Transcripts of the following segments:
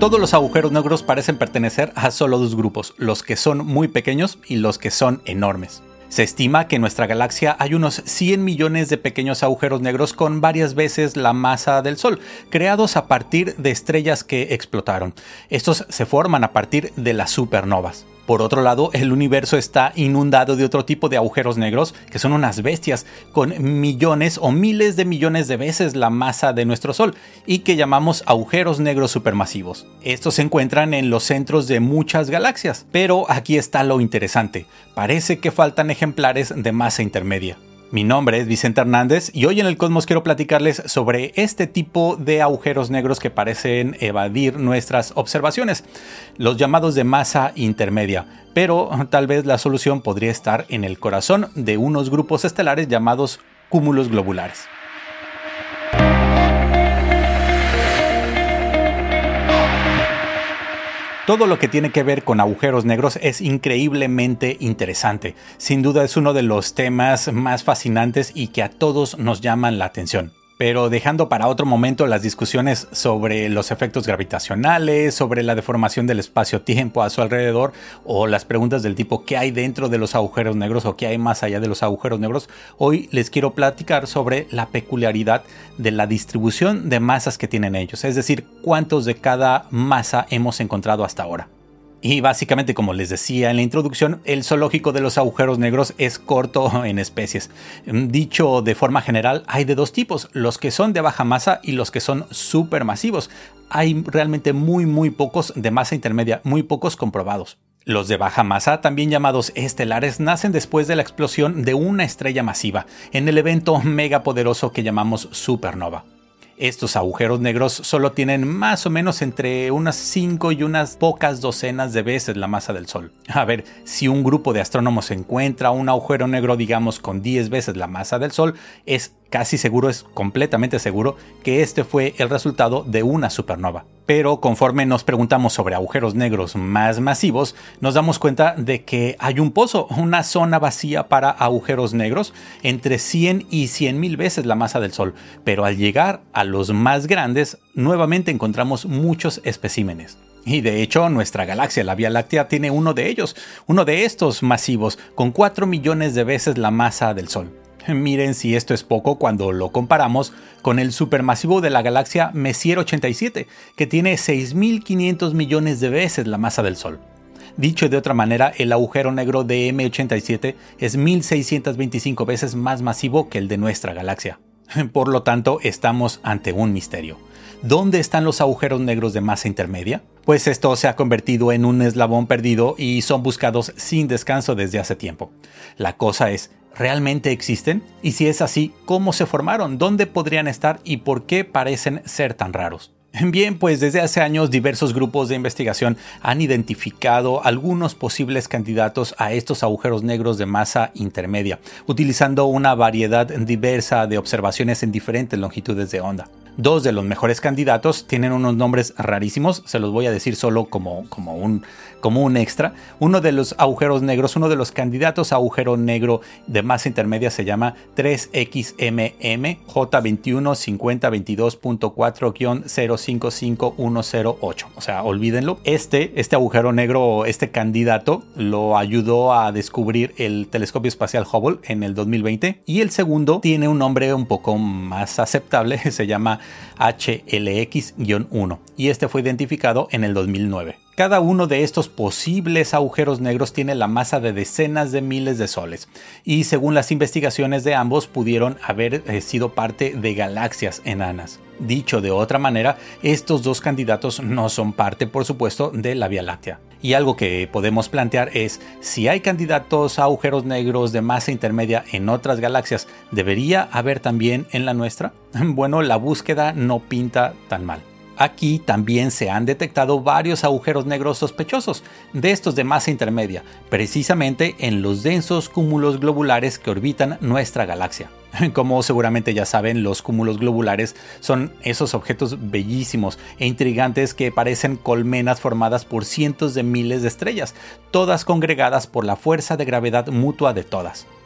Todos los agujeros negros parecen pertenecer a solo dos grupos, los que son muy pequeños y los que son enormes. Se estima que en nuestra galaxia hay unos 100 millones de pequeños agujeros negros con varias veces la masa del Sol, creados a partir de estrellas que explotaron. Estos se forman a partir de las supernovas. Por otro lado, el universo está inundado de otro tipo de agujeros negros, que son unas bestias, con millones o miles de millones de veces la masa de nuestro Sol, y que llamamos agujeros negros supermasivos. Estos se encuentran en los centros de muchas galaxias, pero aquí está lo interesante. Parece que faltan ejemplares de masa intermedia. Mi nombre es Vicente Hernández y hoy en el Cosmos quiero platicarles sobre este tipo de agujeros negros que parecen evadir nuestras observaciones, los llamados de masa intermedia, pero tal vez la solución podría estar en el corazón de unos grupos estelares llamados cúmulos globulares. Todo lo que tiene que ver con agujeros negros es increíblemente interesante. Sin duda es uno de los temas más fascinantes y que a todos nos llaman la atención. Pero dejando para otro momento las discusiones sobre los efectos gravitacionales, sobre la deformación del espacio-tiempo a su alrededor, o las preguntas del tipo ¿qué hay dentro de los agujeros negros o qué hay más allá de los agujeros negros? Hoy les quiero platicar sobre la peculiaridad de la distribución de masas que tienen ellos, es decir, cuántos de cada masa hemos encontrado hasta ahora. Y básicamente, como les decía en la introducción, el zoológico de los agujeros negros es corto en especies. Dicho de forma general, hay de dos tipos, los que son de baja masa y los que son supermasivos. Hay realmente muy pocos de masa intermedia, muy pocos comprobados. Los de baja masa, también llamados estelares, nacen después de la explosión de una estrella masiva, en el evento megapoderoso que llamamos supernova. Estos agujeros negros solo tienen más o menos entre unas 5 y unas pocas docenas de veces la masa del Sol. A ver, si un grupo de astrónomos encuentra un agujero negro, digamos, con 10 veces la masa del Sol, es casi seguro, es completamente seguro que este fue el resultado de una supernova. Pero conforme nos preguntamos sobre agujeros negros más masivos, nos damos cuenta de que hay un pozo, una zona vacía para agujeros negros entre 100 y 100,000 veces la masa del Sol. Pero al llegar a los más grandes, nuevamente encontramos muchos especímenes. Y de hecho, nuestra galaxia, la Vía Láctea, tiene uno de ellos, uno de estos masivos, con 4 millones de veces la masa del Sol. Miren si esto es poco cuando lo comparamos con el supermasivo de la galaxia Messier 87, que tiene 6.500 millones de veces la masa del Sol. Dicho de otra manera, el agujero negro de M87 es 1.625 veces más masivo que el de nuestra galaxia. Por lo tanto, estamos ante un misterio. ¿Dónde están los agujeros negros de masa intermedia? Pues esto se ha convertido en un eslabón perdido y son buscados sin descanso desde hace tiempo. La cosa es, ¿realmente existen? Y si es así, ¿cómo se formaron? ¿Dónde podrían estar? ¿Y por qué parecen ser tan raros? Bien, pues desde hace años diversos grupos de investigación han identificado algunos posibles candidatos a estos agujeros negros de masa intermedia, utilizando una variedad diversa de observaciones en diferentes longitudes de onda. Dos de los mejores candidatos tienen unos nombres rarísimos, se los voy a decir solo como un extra. Uno de los agujeros negros, uno de los candidatos a agujero negro de masa intermedia se llama 3XMM J215022.4-055108. O sea, olvídenlo. Este agujero negro, este candidato, lo ayudó a descubrir el telescopio espacial Hubble en el 2020. Y el segundo tiene un nombre un poco más aceptable, se llama HLX-1 y este fue identificado en el 2009. Cada uno de estos posibles agujeros negros tiene la masa de decenas de miles de soles y según las investigaciones de ambos pudieron haber sido parte de galaxias enanas. Dicho de otra manera, estos dos candidatos no son parte, por supuesto, de la Vía Láctea. Y algo que podemos plantear es, si hay candidatos a agujeros negros de masa intermedia en otras galaxias, ¿debería haber también en la nuestra? Bueno, la búsqueda no pinta tan mal. Aquí también se han detectado varios agujeros negros sospechosos, de estos de masa intermedia, precisamente en los densos cúmulos globulares que orbitan nuestra galaxia. Como seguramente ya saben, los cúmulos globulares son esos objetos bellísimos e intrigantes que parecen colmenas formadas por cientos de miles de estrellas, todas congregadas por la fuerza de gravedad mutua de todas.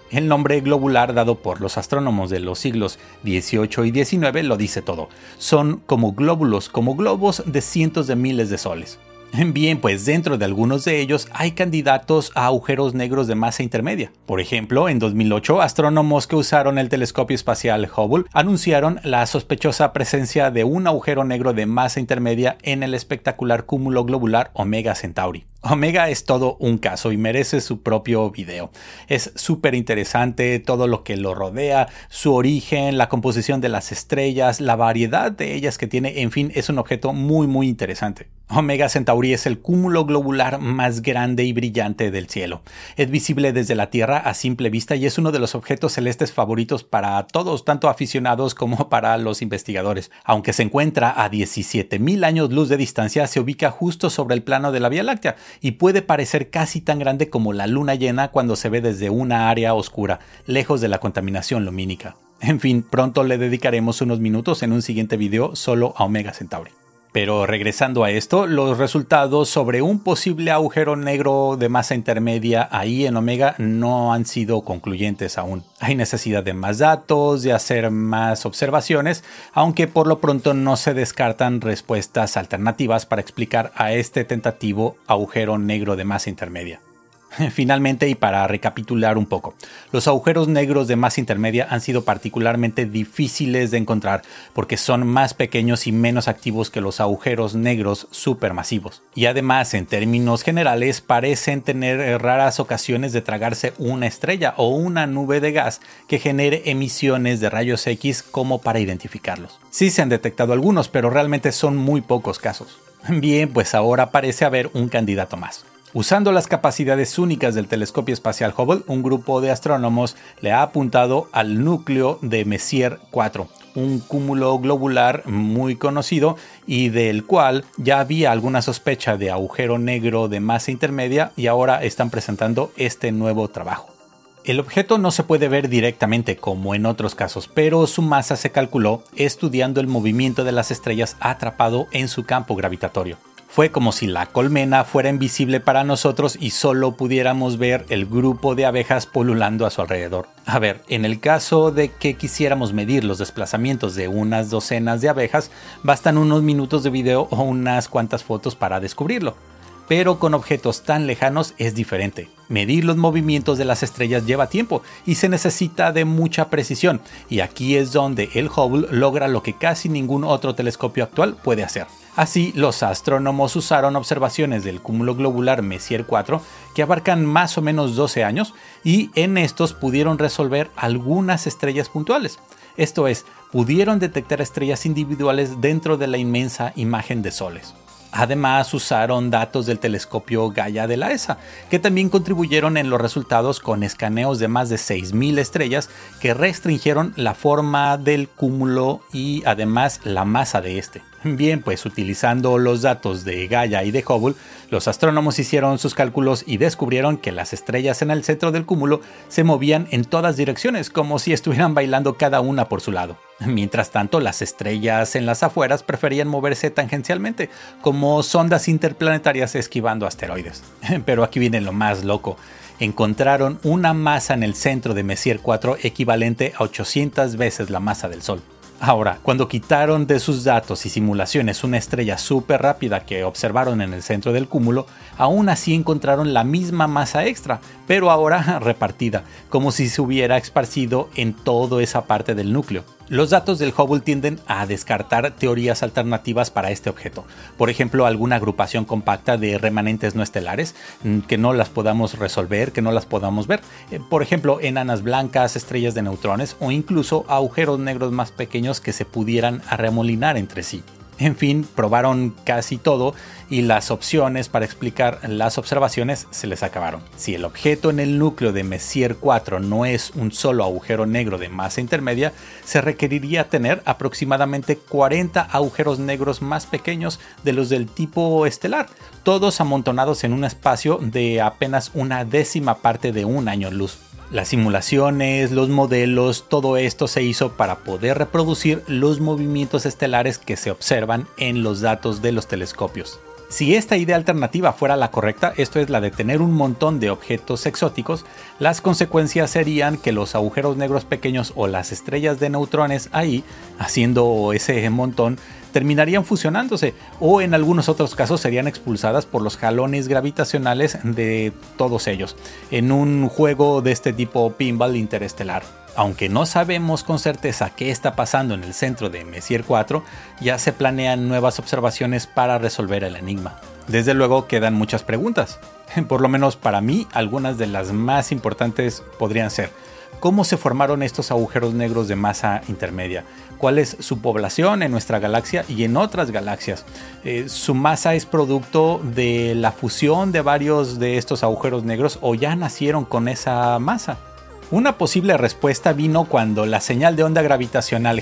El nombre globular dado por los astrónomos de los siglos XVIII y XIX lo dice todo. Son como glóbulos, como globos de cientos de miles de soles. Bien, pues dentro de algunos de ellos hay candidatos a agujeros negros de masa intermedia. Por ejemplo, en 2008, astrónomos que usaron el telescopio espacial Hubble anunciaron la sospechosa presencia de un agujero negro de masa intermedia en el espectacular cúmulo globular Omega Centauri. Omega es todo un caso y merece su propio video. Es súper interesante todo lo que lo rodea, su origen, la composición de las estrellas, la variedad de ellas que tiene, en fin, es un objeto muy interesante. Omega Centauri es el cúmulo globular más grande y brillante del cielo. Es visible desde la Tierra a simple vista y es uno de los objetos celestes favoritos para todos, tanto aficionados como para los investigadores. Aunque se encuentra a 17,000 años luz de distancia, se ubica justo sobre el plano de la Vía Láctea y puede parecer casi tan grande como la luna llena cuando se ve desde una área oscura, lejos de la contaminación lumínica. En fin, pronto le dedicaremos unos minutos en un siguiente video solo a Omega Centauri. Pero regresando a esto, los resultados sobre un posible agujero negro de masa intermedia ahí en Omega no han sido concluyentes aún. Hay necesidad de más datos, de hacer más observaciones, aunque por lo pronto no se descartan respuestas alternativas para explicar a este tentativo agujero negro de masa intermedia. Finalmente, y para recapitular un poco, los agujeros negros de masa intermedia han sido particularmente difíciles de encontrar porque son más pequeños y menos activos que los agujeros negros supermasivos. Y además, en términos generales, parecen tener raras ocasiones de tragarse una estrella o una nube de gas que genere emisiones de rayos X como para identificarlos. Sí se han detectado algunos, pero realmente son muy pocos casos. Bien, pues ahora parece haber un candidato más. Usando las capacidades únicas del telescopio espacial Hubble, un grupo de astrónomos le ha apuntado al núcleo de Messier 4, un cúmulo globular muy conocido y del cual ya había alguna sospecha de agujero negro de masa intermedia y ahora están presentando este nuevo trabajo. El objeto no se puede ver directamente como en otros casos, pero su masa se calculó estudiando el movimiento de las estrellas atrapado en su campo gravitatorio. Fue como si la colmena fuera invisible para nosotros y solo pudiéramos ver el grupo de abejas pululando a su alrededor. A ver, en el caso de que quisiéramos medir los desplazamientos de unas docenas de abejas, bastan unos minutos de video o unas cuantas fotos para descubrirlo. Pero con objetos tan lejanos es diferente. Medir los movimientos de las estrellas lleva tiempo y se necesita de mucha precisión, y aquí es donde el Hubble logra lo que casi ningún otro telescopio actual puede hacer. Así, los astrónomos usaron observaciones del cúmulo globular Messier 4 que abarcan más o menos 12 años y en estos pudieron resolver algunas estrellas puntuales. Esto es, pudieron detectar estrellas individuales dentro de la inmensa imagen de soles. Además, usaron datos del telescopio Gaia de la ESA, que también contribuyeron en los resultados con escaneos de más de 6,000 estrellas que restringieron la forma del cúmulo y además la masa de este. Bien, pues utilizando los datos de Gaia y de Hubble, los astrónomos hicieron sus cálculos y descubrieron que las estrellas en el centro del cúmulo se movían en todas direcciones, como si estuvieran bailando cada una por su lado. Mientras tanto, las estrellas en las afueras preferían moverse tangencialmente, como sondas interplanetarias esquivando asteroides. Pero aquí viene lo más loco. Encontraron una masa en el centro de Messier 4 equivalente a 800 veces la masa del Sol. Ahora, cuando quitaron de sus datos y simulaciones una estrella súper rápida que observaron en el centro del cúmulo, aún así encontraron la misma masa extra, pero ahora repartida, como si se hubiera esparcido en toda esa parte del núcleo. Los datos del Hubble tienden a descartar teorías alternativas para este objeto. Por ejemplo, alguna agrupación compacta de remanentes no estelares que no las podamos resolver, que no las podamos ver. Por ejemplo, enanas blancas, estrellas de neutrones o incluso agujeros negros más pequeños que se pudieran arremolinar entre sí. En fin, probaron casi todo y las opciones para explicar las observaciones se les acabaron. Si el objeto en el núcleo de Messier 4 no es un solo agujero negro de masa intermedia, se requeriría tener aproximadamente 40 agujeros negros más pequeños de los del tipo estelar, todos amontonados en un espacio de apenas una décima parte de un año luz. Las simulaciones, los modelos, todo esto se hizo para poder reproducir los movimientos estelares que se observan en los datos de los telescopios. Si esta idea alternativa fuera la correcta, esto es la de tener un montón de objetos exóticos, las consecuencias serían que los agujeros negros pequeños o las estrellas de neutrones ahí, haciendo ese montón, terminarían fusionándose o en algunos otros casos serían expulsadas por los jalones gravitacionales de todos ellos, en un juego de este tipo pinball interestelar. Aunque no sabemos con certeza qué está pasando en el centro de Messier 4, ya se planean nuevas observaciones para resolver el enigma. Desde luego quedan muchas preguntas. Por lo menos para mí, algunas de las más importantes podrían ser: ¿cómo se formaron estos agujeros negros de masa intermedia? ¿Cuál es su población en nuestra galaxia y en otras galaxias? ¿Su masa es producto de la fusión de varios de estos agujeros negros o ya nacieron con esa masa? Una posible respuesta vino cuando la señal de onda gravitacional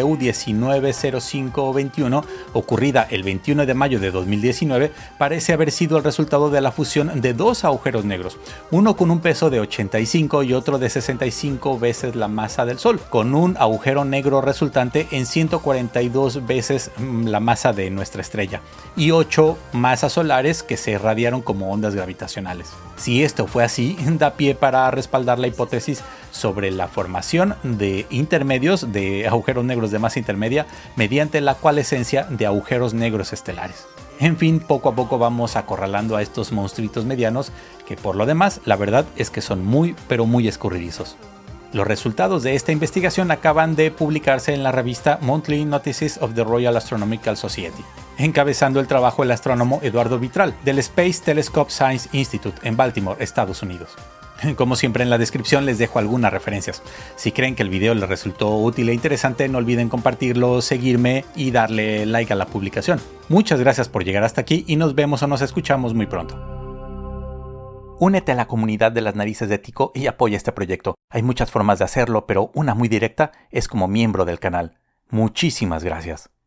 GW190521, ocurrida el 21 de mayo de 2019, parece haber sido el resultado de la fusión de dos agujeros negros, uno con un peso de 85 y otro de 65 veces la masa del Sol, con un agujero negro resultante en 142 veces la masa de nuestra estrella, y 8 masas solares que se irradiaron como ondas gravitacionales. Si esto fue así, da pie para respaldar la hipótesis sobre la formación de intermedios, de agujeros negros de masa intermedia, mediante la coalescencia de agujeros negros estelares. En fin, poco a poco vamos acorralando a estos monstruitos medianos que, por lo demás, la verdad es que son muy escurridizos. Los resultados de esta investigación acaban de publicarse en la revista Monthly Notices of the Royal Astronomical Society, encabezando el trabajo el astrónomo Eduardo Vitral del Space Telescope Science Institute en Baltimore, Estados Unidos. Como siempre, en la descripción les dejo algunas referencias. Si creen que el video les resultó útil e interesante, no olviden compartirlo, seguirme y darle like a la publicación. Muchas gracias por llegar hasta aquí y nos vemos o nos escuchamos muy pronto. Únete a la comunidad de las narices de Tico y apoya este proyecto. Hay muchas formas de hacerlo, pero una muy directa es como miembro del canal. Muchísimas gracias.